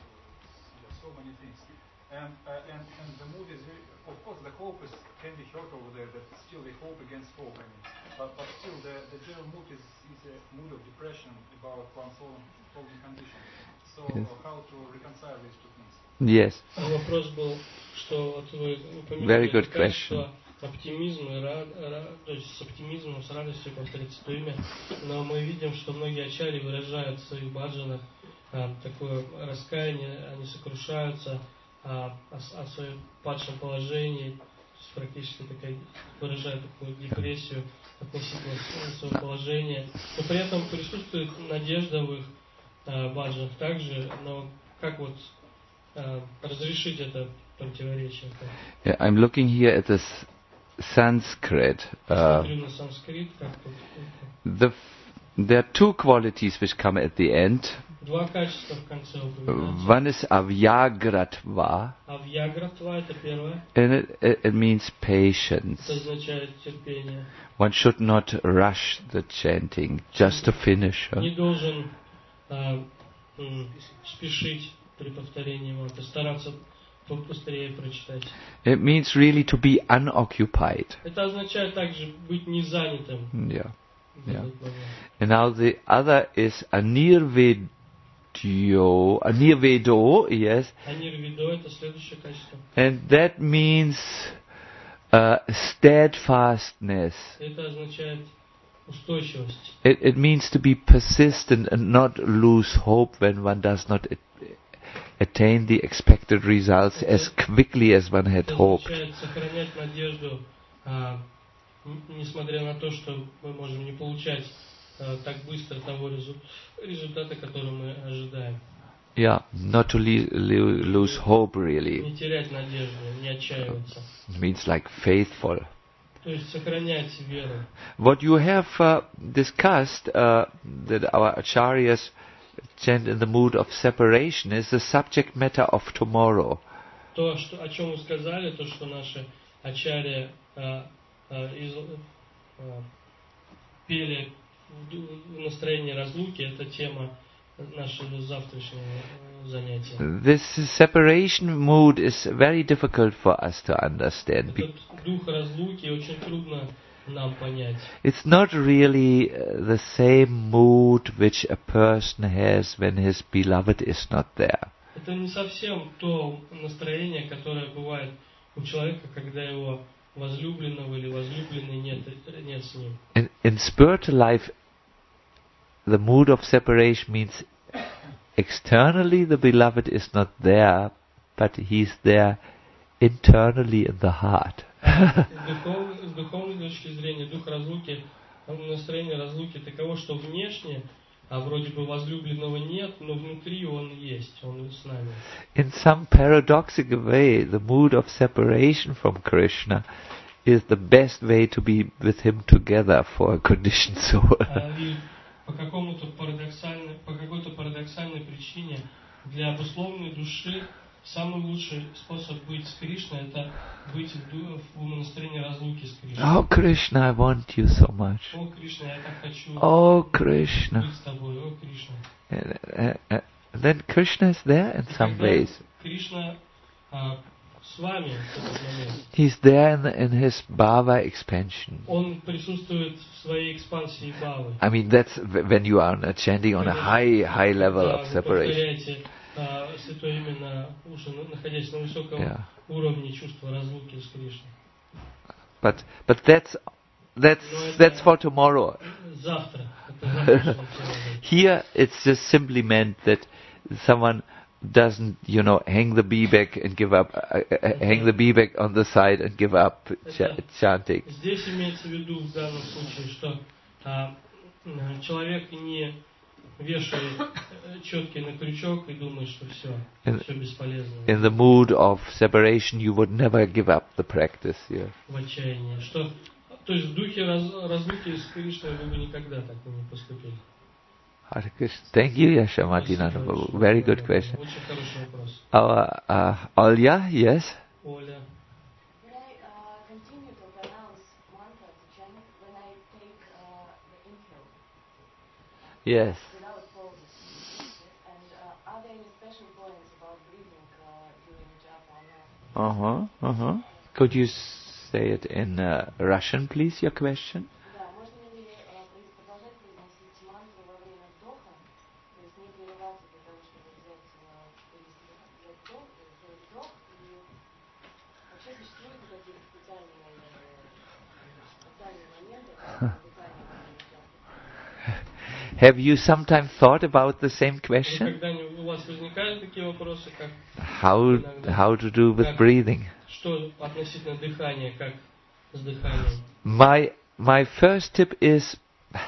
yeah, so many things. And, uh, and and the mood is very, of course the hope is can be hurt over there, but still the hope against hope. I mean, but but still the the general mood is is a mood of depression about one's own own condition. So Yes. uh, how to reconcile these two things? Yes. Вопрос был, что вот вы упомянули Very good это question. качество оптимизм и ра- ра- то есть с оптимизмом, с радостью повторить это имя. Но мы видим, что многие ачари выражают в своих баджанах а, такое раскаяние, они сокрушаются о, о, о своем падшем положении, то есть практически такая, выражают такую депрессию относительно своего положения. Но при этом присутствует надежда в их а, баджанах также, но как вот а, разрешить это противоречие? Yeah, I'm looking here at this Sanskrit. Uh, Смотрю на санскрит, как тут. the f- there are two qualities which come at the end. Два качества в конце упоминаются. One is avyagratva, Авьягратва — это первое, and it, it, it means patience. это означает терпение. One should not rush the chanting just to finish. huh? Не должен а, м, спешить при повторении мантры, стараться побыстрее прочитать. It means really to be unoccupied. Это означает также быть не занятым Yeah. в Yeah. этот момент. And now the other is anirvedyo, anirvedo, yes, Анирвидо — это следующее качество. and that means uh, steadfastness. Это означает устойчивость. It, it means to be persistent and not lose hope when one does not at- attain the expected results as quickly as one had Это hoped. означает сохранять надежду, а, н- несмотря на то, что мы можем не получать а, так быстро того резу- результата, который мы ожидаем. Yeah, not to le- lo- lose hope really. Не терять надежду, не отчаиваться. It means like faithful. То есть сохранять веру. What you have uh, discussed, uh, that our acharyas chant in the mood of separation, is the subject matter of tomorrow. То, что, о чем вы сказали, то, что наши ачарьи а, а, из- а, пели в настроении разлуки, это тема нашего завтрашнего занятия. This separation mood is very difficult for us to understand. Этот дух разлуки очень трудно нам понять. It's not really uh, the same mood which a person has when his beloved is not there. Это не совсем то настроение, которое бывает у человека, когда его возлюбленного или возлюбленной нет, нет с ним. In, in spiritual life, the mood of separation means externally the beloved is not there, but he's there internally in the heart. С духовной точки зрения, дух разлуки, настроение разлуки таково, что внешне, а вроде бы возлюбленного нет, но внутри он есть, он с нами. In some paradoxical way, the mood of separation from Krishna is the best way to be with him together for a conditioned soul. И по какому-то парадоксальной, по какой-то парадоксальной причине для обусловленной души самый лучший способ быть с Кришной — это быть в, в настроении разлуки с Кришной. Oh Krishna, I want you so much. О Кришна, я так хочу Oh Krishna. быть с тобой. О Кришна. Uh, uh, uh, then Krishna is there in some ways. Кришна а, с вами в этот момент. He's there in, the, in his bhava expansion. Он присутствует в своей экспансии бхавы. I mean, that's w- when you are uh, chanting on a high, high level Да, of вы separation. повторяете а, святое имя, на, уже находясь на высоком Yeah. уровне чувства разлуки с Кришной. But but that's that's that's for tomorrow. Завтра. Это завтрашнее дело. Here, it's just simply meant that someone doesn't, you know, hang the bee back and give up, uh, uh, hang the bee back on the side and give up ch- chanting. Здесь имеется в виду в данном случае, что а, м, человек не вешает э, четки на крючок и думает, что все, In- все бесполезно, In the mood of separation, you would never give up the practice here. в отчаянии. Что, то есть в духе раз, разлуки с Кришной вы бы никогда так и не поступили. Hare Krishna. Thank you, Yashamati Спасибо Nanda большое. Babu. Very good question. Очень хороший вопрос. Our uh, Olya, yes? Оля. May I uh, continue to pronounce mantra to chant when I take uh, the inhale Yes. without pauses? And uh, are there any special points about breathing uh, during japa or not? Uh huh. Uh huh. Could you say it in uh, Russian, please? Your question. Да, можно ли uh, при- продолжать произносить мантру во время вдоха, то есть не прерываться для того, чтобы взять, uh, перевести, взять вдох, сделать вдох, и вообще существуют ли какие-то специальные, э, специальные моменты, когда дыхание во время japa? Have you sometime thought about the same Вы question? когда-нибудь, у вас возникают такие вопросы, как How how to do with breathing? что относительно дыхания, как с дыханием? My my first tip is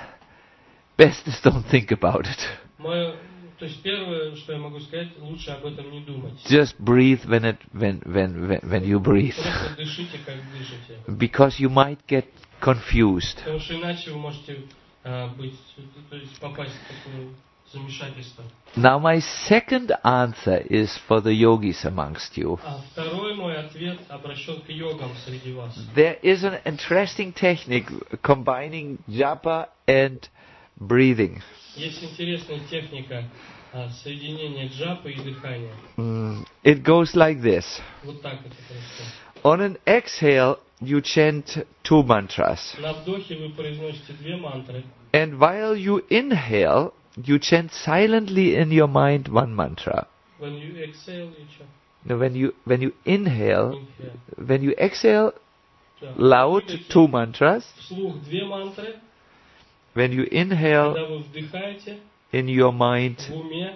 best is don't think about it. Мое, то есть первое, что я могу сказать, лучше об этом не думать. Just breathe when it when when when, when you breathe, Просто дышите, как дышите. because you might get confused. Потому что иначе вы можете а, быть, то есть попасть в такое замешательство. Now my second answer is for the yogis amongst you. А второй мой ответ обращен к йогам среди вас. There is an interesting technique combining japa and breathing. Есть интересная техника а, соединения джапы и дыхания. Mm, it goes like this. Вот так это происходит. On an exhale, you chant two mantras. На вдохе вы произносите две мантры, And while you inhale, you chant silently in your mind one mantra. when you exhale, you чё? Now, when you when you inhale, Inhale. when you exhale Да. loud, Выдохе two mantras. вслух две мантры, When you inhale когда вы вдыхаете in your mind, в уме,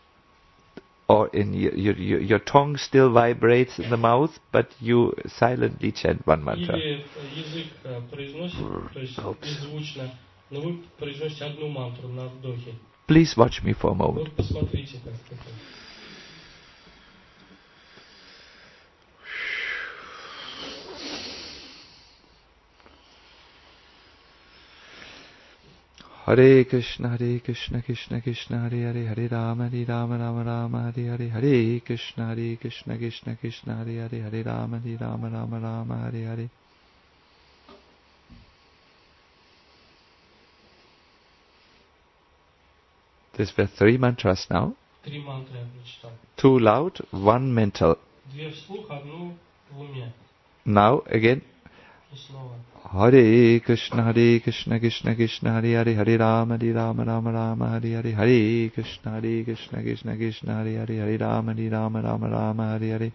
or in your, your your your tongue still vibrates in the mouth, but you silently chant one mantra. или язык э, произносит, то есть беззвучно, но вы произносите одну мантру на вдохе. Please watch me for a moment. Вот посмотрите, как это. Hare Krishna, Hare Krishna, Krishna Krishna, Hare Hare, Hare Rama, Hare Rama, Rama Rama, Hare Hare, Hare Krishna, Hare Krishna, Krishna Krishna, Hare Hare, Hare Rama, Hare Rama, Rama Rama, Hare Hare. These were three mantras now. Три мантры я прочитал. Two loud, one mental. Две вслух, одну в уме. Now again. И снова. Hare Krishna, Hare Krishna, Krishna Krishna, Hare Hare, Hare Rama, Hare Rama, Rama Rama, Hare Hare, Hare Krishna, Hare Krishna, Krishna Krishna, Hare Hare, Hare Rama, Hare Rama, Rama Rama, Hare Hare.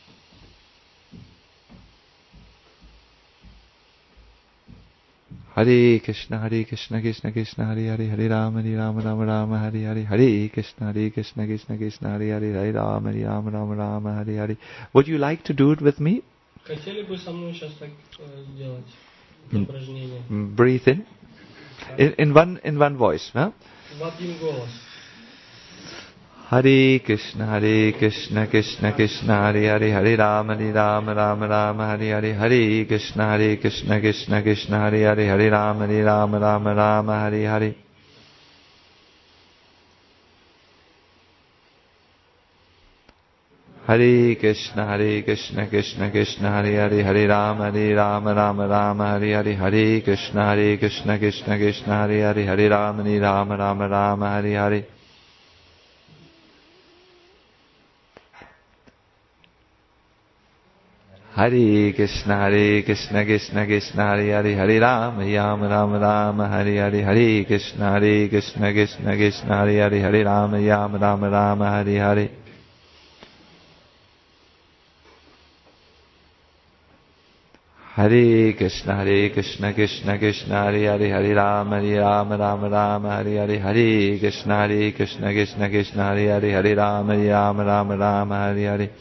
Hare Krishna, Hare Krishna, Krishna Krishna, Hare Hare, Hare Rama, Hare Rama, Rama Rama, Hare Hare, Hare Krishna, Hare Krishna, Krishna Krishna, Hare Hare, Hare Rama, Hare Rama, Rama Rama, Hare Hare. Would you like to do it with me? Хотели бы со мной сейчас так э, сделать упражнение? Breathe in. In, in one in one voice, huh? В один голос. Hare Krishna, Hare Krishna, Krishna Krishna, Hare Hare, Hare Rama, Hare Rama, Rama Rama, Hare Hare, Hare Krishna, Hare Krishna, Krishna Krishna, Hare Hare, Hare Rama, Hare Rama, Rama Rama, Hare Hare. Hare Krishna, Hare Krishna, Krishna Krishna, Hare Hare, Hare Rama, Hare Rama, Rama Rama, Hare Hare, Hare Krishna, Hare Krishna, Krishna Krishna, Hare Hare, Hare Rama, Hare Rama, Rama Rama, Hare Hare. Hare Krishna, Hare Krishna, Krishna Krishna, Hare Hare, Hare Rama, Rama Rama, Rama Hare Hare, Hare Krishna, Hare Krishna, Krishna Krishna, Hare Hare, Hare Rama, Rama Rama, Rama Hare Hare. Hare Krishna, Hare Krishna, Krishna Krishna, Hare Hare, Hare Rama, Hare Rama, Rama Rama, Hare Hare, Hare Krishna, Hare Krishna, Krishna Krishna, Hare Hare, Hare Rama, Hare Rama, Rama Rama, Hare Hare.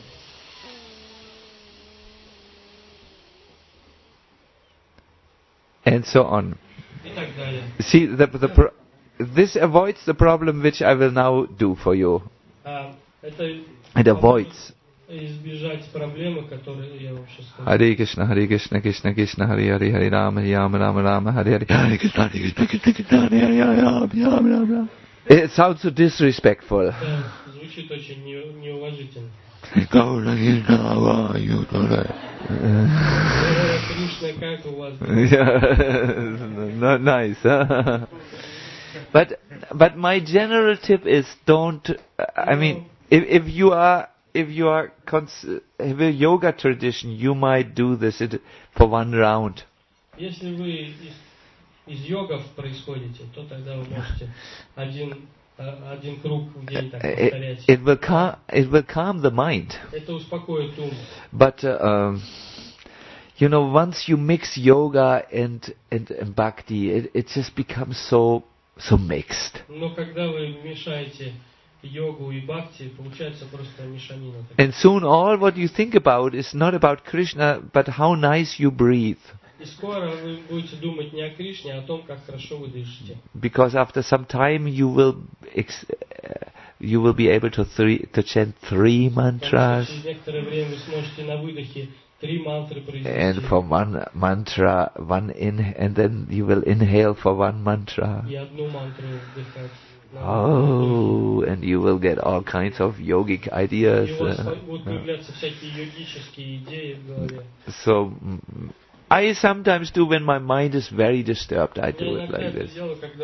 And so on. See, the, the pro- this avoids the problem which I will now do for you. It avoids. Hare Krishna, Hare Krishna, Krishna Krishna, Hare Hare, Hare Rama, Hare Rama, Rama Rama, Hare Hare, Hare Krishna, Hare Krishna, Krishna Krishna, Hare Hare, Hare Rama, Rama Rama. It sounds so disrespectful. Not nice, huh? But but my general tip is don't. I mean, if if you are if you are cons- have a yoga tradition, you might do this it, for one round. Если вы из йогов происходите, то тогда вы можете один один круг в день так повторять. It will calm it will calm the mind. Это успокоит ум. But uh, um, you know, once you mix yoga and and, and bhakti, it it just becomes so so mixed. Но когда вы мешаете йогу и бхакти, получается просто мешанина. And soon all what you think about is not about Krishna, but how nice you breathe. И скоро вы будете думать не о Кришне, а о том, как хорошо вы дышите. Because after some time you will ex- uh, you will be able to three to chant three mantras. Через некоторое время вы сможете на выдохе три мантры произнести. And for one mantra, one in, and then you will inhale for one mantra. И одну мантру вдыхать. Oh, and you will get all kinds of yogic ideas. И у вас будут появляться всякие йогические идеи в голове. So I sometimes do when my mind is very disturbed. I do it like this.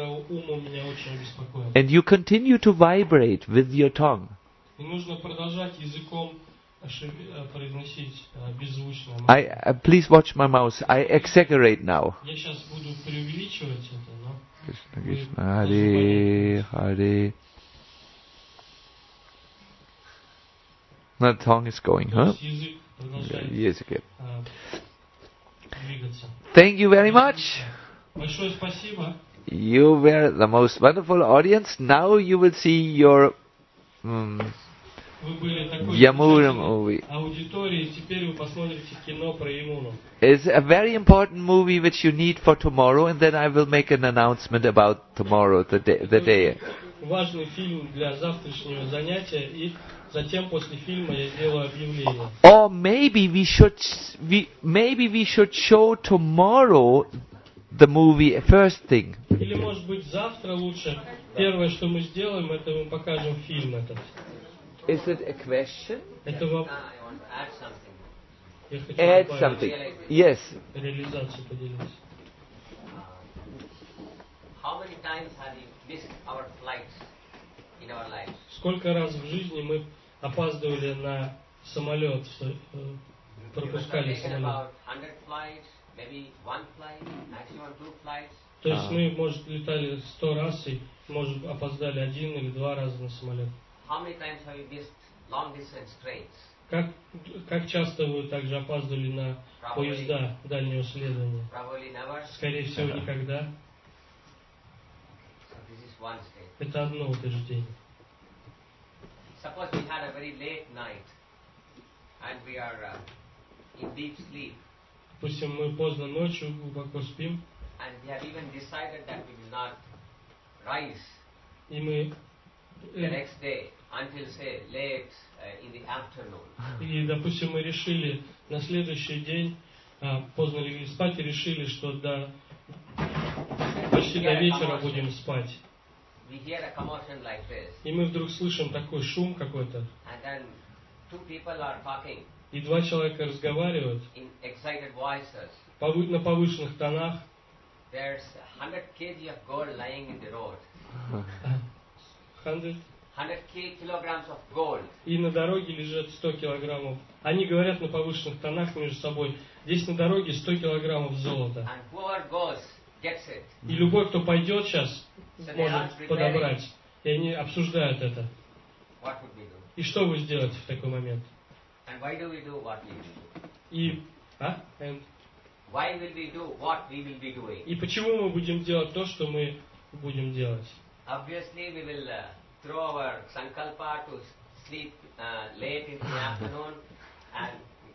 And you continue to vibrate with your tongue. I uh, please watch my mouth. I exaggerate now. Krishna Krishna Hare Hare. The tongue is going, huh? Yes, okay. Thank you very much. You were the most wonderful audience. Now you will see your um, Yamuna movie. It's a very important movie which you need for tomorrow, and then I will make an announcement about tomorrow, the day. The day. Важный фильм для завтрашнего занятия, и затем после фильма я сделаю объявление. Or maybe we should we maybe we should show tomorrow the movie first thing. Или может быть завтра лучше. Первое, что мы сделаем, это мы покажем фильм этот. Is it a question? Это вопрос. Add something. Yes. Реализацию поделиться. How many times have you missed our flights in our lives. Сколько раз в жизни мы опаздывали на самолет, э, We must have пропускали taken самолет. about one hundred flights, maybe one flight, maximum two flights. То есть А. мы, может, летали сто раз и, может, опоздали один или два раза на самолет. How many times have you missed long distance trains? Как, как часто вы также опаздывали на поезда дальнего следования? Probably never. Скорее всего, никогда. So this is one state. Это одно утверждение. Suppose we had a very late night and we are uh, in deep sleep Допустим, мы поздно ночью глубоко спим, and we have even decided that we will not rise и мы the э, next day until say late uh, in the afternoon. и, допустим, мы решили на следующий день а, поздно легли спать и решили, что до почти до вечера будем спать. We hear a commotion like this И мы вдруг слышим такой шум какой-то, and then two people are talking и два человека разговаривают in excited voices. повы- на повышенных тонах. There's one hundred kilograms of gold lying in the road. Hundred. one hundred kilograms of gold. И на дороге лежат сто килограммов. Они говорят на повышенных тонах между собой. Здесь на дороге сто килограммов золота. And whoever goes gets it. И любой, кто пойдет сейчас, может подобрать. И они обсуждают это. What would we do? И что вы сделаете в такой момент? And why do we do what we will do? И, а? And- Why will we do what we will be doing? и почему мы будем делать то, что мы будем делать? Obviously, we will uh, throw our sankalpa to sleep uh, late in the afternoon and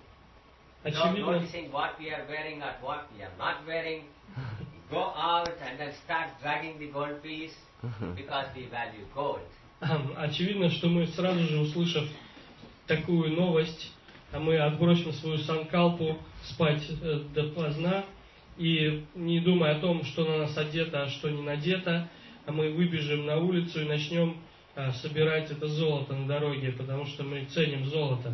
not Очевидно, noticing what we are wearing or what we are not wearing. Go out and then start dragging the gold piece because we value gold. очевидно, что мы сразу же, услышав такую новость, а мы отбросим свою санкалпу спать э, допоздна и не думая о том, что на нас одето, а что не надето, а мы выбежим на улицу и начнем а, собирать это золото на дороге, потому что мы ценим золото.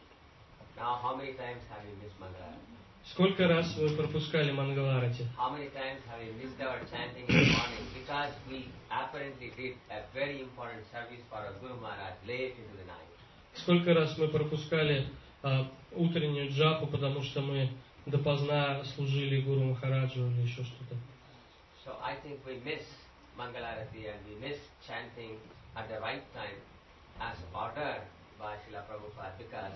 Now, how many times have you missed Mangalarati? Сколько раз вы пропускали Мангаларати? How many times have you missed our chanting in the morning because we apparently did a very important service for our Guru Maharaj late into the night? Сколько раз мы пропускали а, утреннюю джапу, потому что мы допоздна служили Гуру Махараджу или еще что-то. So I think we miss Mangalarati and we miss chanting at the right time as ordered by Srila Prabhupada because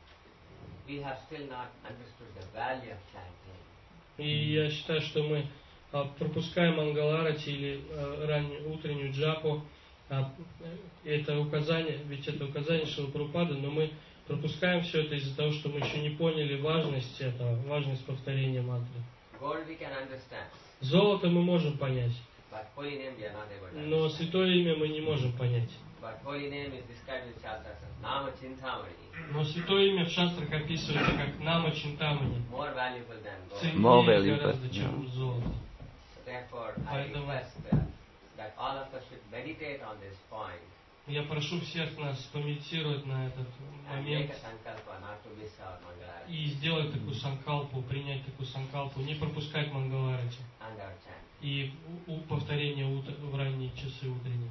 we have still not understood the value of chanting. И я считаю, что мы а, пропускаем Мангаларати или а, раннюю утреннюю джапу. А, это указание, ведь это указание Шрила Прабхупады, но мы пропускаем все это из-за того, что мы еще не поняли важность этого, важность повторения мантры. Gold we can understand, Золото мы можем понять, but holy name we are not able to но understand. святое имя мы не можем понять. But holy name is described in Shastras as Nama Chintamani, Но святое имя в шастрах описывается как Нама Чинтамани. more valuable than gold. More Ценнее valuable, гораздо, yeah. чем золото. So therefore, I Поэтому- request uh, that all of us should meditate on this point Я прошу всех нас помедитировать на этот and make момент a sankalpa not to miss our Mangalarati и сделать такую санкалпу, принять такую санкалпу, не пропускать Мангаларати and our chant. и у, у- повторение утр- в ранние часы утренние.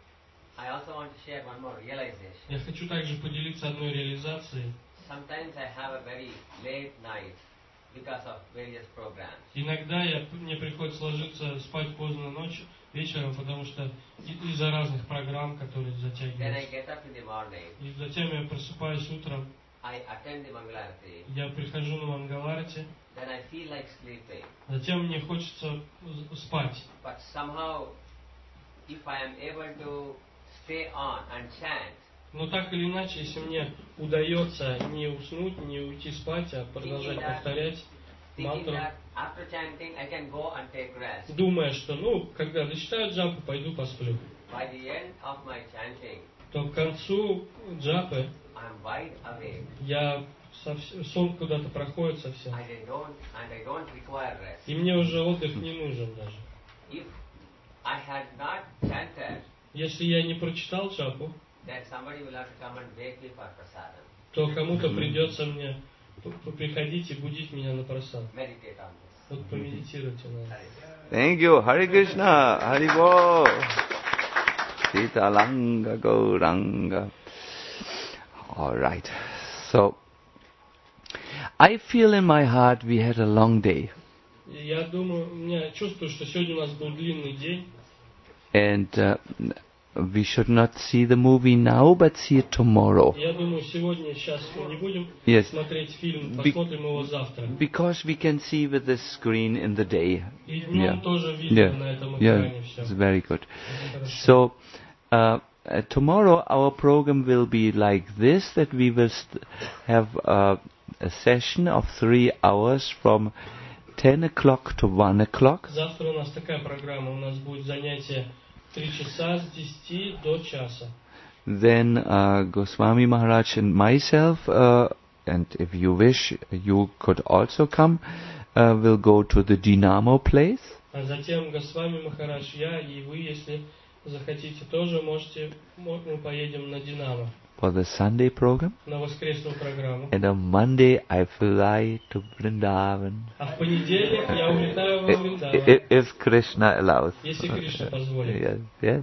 I also want to share one more realization. Я хочу также поделиться одной реализацией. Sometimes I have a very late night because of various programs. Иногда я, мне приходится ложиться спать поздно ночью, вечером, потому что и- из-за разных программ, которые Then I затягиваются. get up in the morning, И затем я просыпаюсь утром, I attend the Mangalarati, я прихожу на Мангаларати, then I feel like sleeping. затем мне хочется з- спать. But somehow, if I am able to stay on and chant, Но так или иначе, если мне удается не уснуть, не уйти спать, а продолжать повторять thinking мантру, that after chanting I can go and take rest, думая, что, ну, когда дочитаю джапу, пойду посплю, by the end of my chanting, то к концу джапы I am wide awake я совсем, сон куда-то проходит совсем. and I don't and I don't require rest. И мне уже отдых не нужен даже. If I had not chanted, Если я не прочитал джапу, then somebody will have to come and wake me for prasadam. то кому-то придется мне п- п- приходить и будить меня на просад. Meditate on this. Вот помедитируйте на это. Hare Krishna. Thank you. Hare Krishna. Hare Bol. Sitalanga Gauranga. All right. So, I feel in my heart we had a long day. Я думаю, у меня чувствую, что сегодня у нас был длинный день. And uh, we should not see the movie now, but see it tomorrow. Я думаю, сегодня, сейчас мы не будем Yes. смотреть фильм, Be- посмотрим его завтра. Because we can see with the screen in the day. И днем Yeah. тоже видно Yeah. на этом Yeah, экране все. it's very good. Хорошо. So, uh, uh, tomorrow our program will be like this, that we will st- have uh, a session of three hours from ten o'clock to one o'clock. Завтра у нас такая программа, у нас будет занятие три часа с десяти до часа. Then uh, Goswami Maharaj and myself, uh, and if you wish, you could also come, uh, will go to the Dynamo place. А затем Госвами Махарадж, я и вы, если захотите, тоже можете, мо- мы поедем на Динамо, For the Sunday program. на воскресную программу. And on Monday I fly to Vrindavan. А в понедельник я улетаю во I- Вриндаван, i- If Krishna allows. если Кришна позволит. Yes, yes.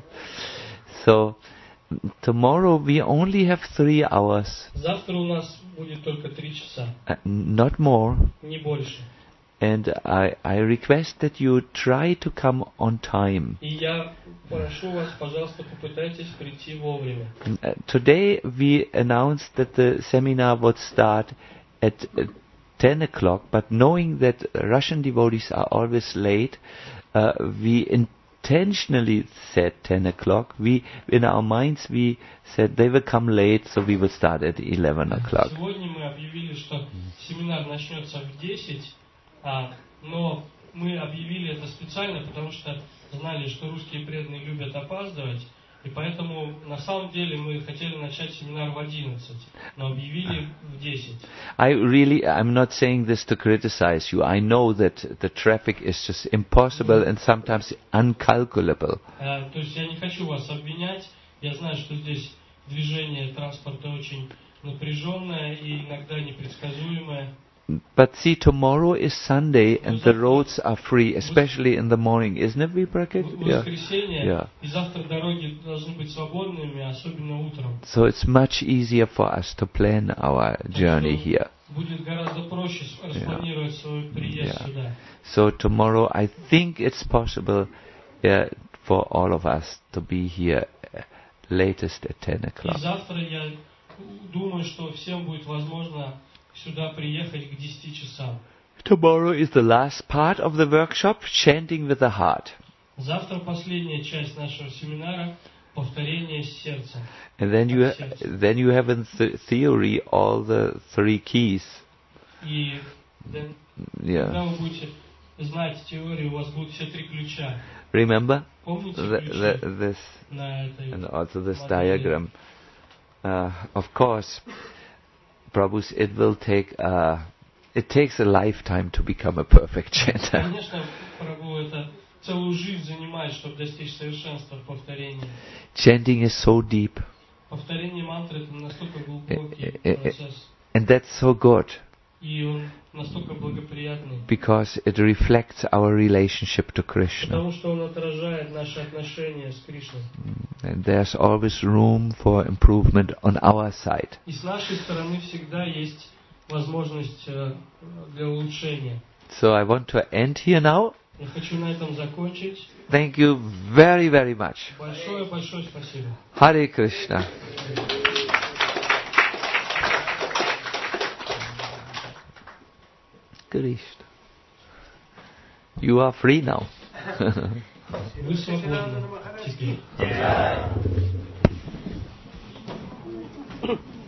So, tomorrow we only have three hours, Завтра у нас будет только три часа, uh, not more. не больше. And I, I request that you try to come on time. И я прошу вас, пожалуйста, попытайтесь прийти вовремя. Uh, today we announced that the seminar would start at uh, ten o'clock, but knowing that Russian devotees are always late, uh, we intentionally said ten o'clock. We, in our minds, we said they will come late, so we will start at eleven o'clock. Сегодня мы объявили, что семинар начнется в десять, а, но мы объявили это специально, потому что знали, что русские преданные любят опаздывать, и поэтому на самом деле мы хотели начать семинар в одиннадцать, но объявили в десять. I really, I'm not saying this to criticize you. I know that the traffic is just impossible and sometimes uncalculable. А, то есть я не хочу вас обвинять, я знаю, что здесь движение транспорта очень напряженное и иногда непредсказуемое. But see, tomorrow is Sunday and the roads are free, especially in the morning, isn't it, Viprakit? В воскресенье, Yeah. и завтра дороги должны быть свободными, особенно утром. So it's much easier for us to plan our journey Так что here. будет гораздо проще с- распланировать свой приезд Yeah. сюда. So tomorrow, I think it's possible uh, for all of us to be here uh, latest at ten И o'clock. завтра я думаю, что всем будет возможно сюда приехать к десяти часам. Tomorrow is the last part of the workshop, chanting with the heart. Завтра последняя часть нашего семинара — повторение сердца. And then you, От сердца. then you have in th- theory all the three keys. И да, Yeah. когда вы будете знать теорию, у вас будут все три ключа. Remember Помните the, ключи the, this на этой and also this модели? diagram? Uh, of course, Prabhus, it will take uh, it takes a lifetime to become a perfect chanter. Конечно, Прабху, это целую жизнь занимает, чтобы достичь совершенства в повторении. Chanting is so deep, Повторение мантры — это настолько э, глубокий э, э, процесс, and that's so good и он настолько благоприятный, because it reflects our relationship to Krishna. потому что он отражает наши отношения с Кришной. And there's always room for improvement on our side. И с нашей стороны всегда есть возможность э, для улучшения. So I want to end here now. Я хочу на этом закончить. Thank you very, very much. Большое-большое спасибо. Hare Krishna. Krishna. You are free now. Вы свободны теперь.